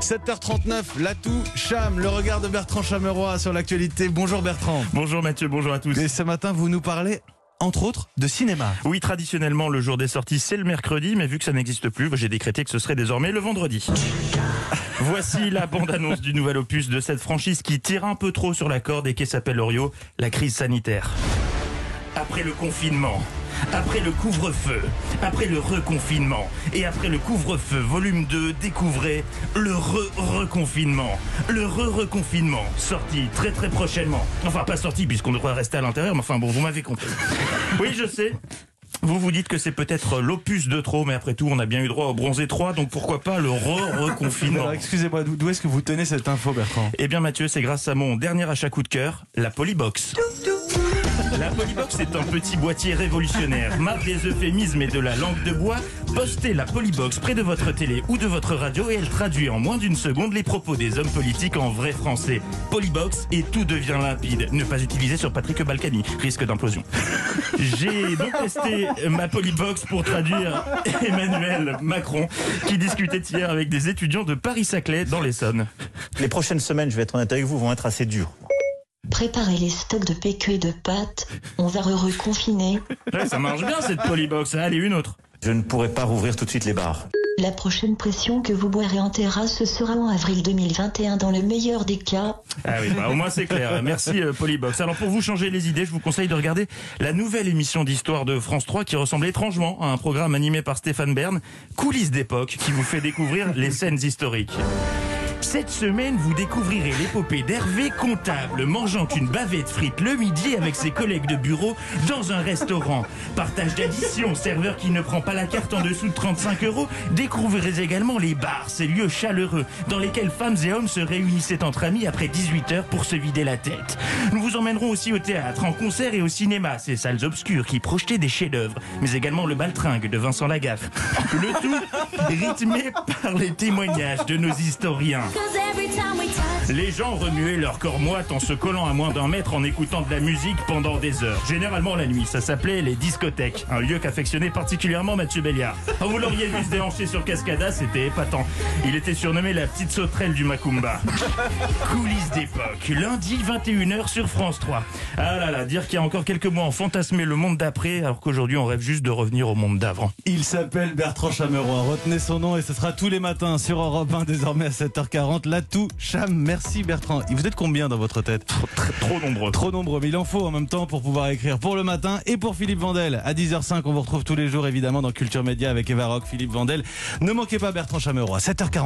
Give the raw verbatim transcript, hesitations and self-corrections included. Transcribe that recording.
sept heures trente-neuf, l'atout Cham, le regard de Bertrand Chameroy sur l'actualité. Bonjour Bertrand. Bonjour Mathieu, bonjour à tous. Et ce matin, vous nous parlez entre autres de cinéma. Oui, traditionnellement, le jour des sorties, c'est le mercredi, mais vu que ça n'existe plus, j'ai décrété que ce serait désormais le vendredi. Voici la bande-annonce du nouvel opus de cette franchise qui tire un peu trop sur la corde et qui s'appelle Orio, la crise sanitaire. Après le confinement, après le couvre-feu, après le reconfinement et après le couvre-feu, volume deux, découvrez le re-reconfinement. Le re-reconfinement, sorti très très prochainement. Enfin, pas sorti puisqu'on devrait rester à l'intérieur, mais enfin bon, vous m'avez compris. Oui, je sais. Vous vous dites que c'est peut-être l'opus de trop, mais après tout, on a bien eu droit au Bronzé trois, donc pourquoi pas le re-reconfinement. Alors, excusez-moi, d'où est-ce que vous tenez cette info, Bertrand? Eh bien, Mathieu, c'est grâce à mon dernier achat coup de cœur, la Polybox. La Polybox est un petit boîtier révolutionnaire. Marre des euphémismes et de la langue de bois, postez la Polybox près de votre télé ou de votre radio et elle traduit en moins d'une seconde les propos des hommes politiques en vrai français. Polybox et tout devient limpide. Ne pas utiliser sur Patrick Balkany, risque d'implosion. J'ai donc testé ma Polybox pour traduire Emmanuel Macron qui discutait hier avec des étudiants de Paris-Saclay dans l'Essonne. Les prochaines semaines, je vais être honnête avec vous, vont être assez dures. Préparez les stocks de P Q et de pâtes, on va reconfiner. Ouais, ça marche bien cette Polybox, allez une autre. Je ne pourrai pas rouvrir tout de suite les bars. La prochaine pression que vous boirez en terrasse, ce sera en avril deux mille vingt et un dans le meilleur des cas. Ah oui, bah au moins c'est clair. Merci euh, Polybox. Alors pour vous changer les idées, je vous conseille de regarder la nouvelle émission d'histoire de France trois qui ressemble étrangement à un programme animé par Stéphane Bern, Coulisses d'époque, qui vous fait découvrir les scènes historiques. Cette semaine, vous découvrirez l'épopée d'Hervé Comptable mangeant une bavette frite le midi avec ses collègues de bureau dans un restaurant. Partage d'addition, serveur qui ne prend pas la carte en dessous de trente-cinq euros. Découvrirez également les bars, ces lieux chaleureux dans lesquels femmes et hommes se réunissaient entre amis après dix-huit heures pour se vider la tête. Nous vous emmènerons aussi au théâtre, en concert et au cinéma, ces salles obscures qui projetaient des chefs-d'œuvre, mais également le Baltringue de Vincent Lagaffe. Le tout rythmé par les témoignages de nos historiens. Les gens remuaient leur corps moite en se collant à moins d'un mètre en écoutant de la musique pendant des heures. Généralement la nuit, ça s'appelait les discothèques. Un lieu qu'affectionnait particulièrement Mathieu Béliard. Quand vous l'auriez vu se déhancher sur Cascada, c'était épatant. Il était surnommé la petite sauterelle du Macumba. Coulisses d'époque, lundi vingt et une heures sur France trois. Ah là là, dire qu'il y a encore quelques mois on fantasmait le monde d'après, alors qu'aujourd'hui on rêve juste de revenir au monde d'avant. Il s'appelle Bertrand Chameroy, retenez son nom et ce sera tous les matins sur Europe un désormais à sept heures quarante. L'atout Cham, merci Bertrand. Et vous êtes combien dans votre tête? Trop, trop nombreux. Trop nombreux, mais il en faut en même temps pour pouvoir écrire pour le matin et pour Philippe Vandel. À dix heures cinq, on vous retrouve tous les jours évidemment dans Culture Média avec Eva Rock, Philippe Vandel. Ne manquez pas Bertrand Chameroy, sept heures quarante.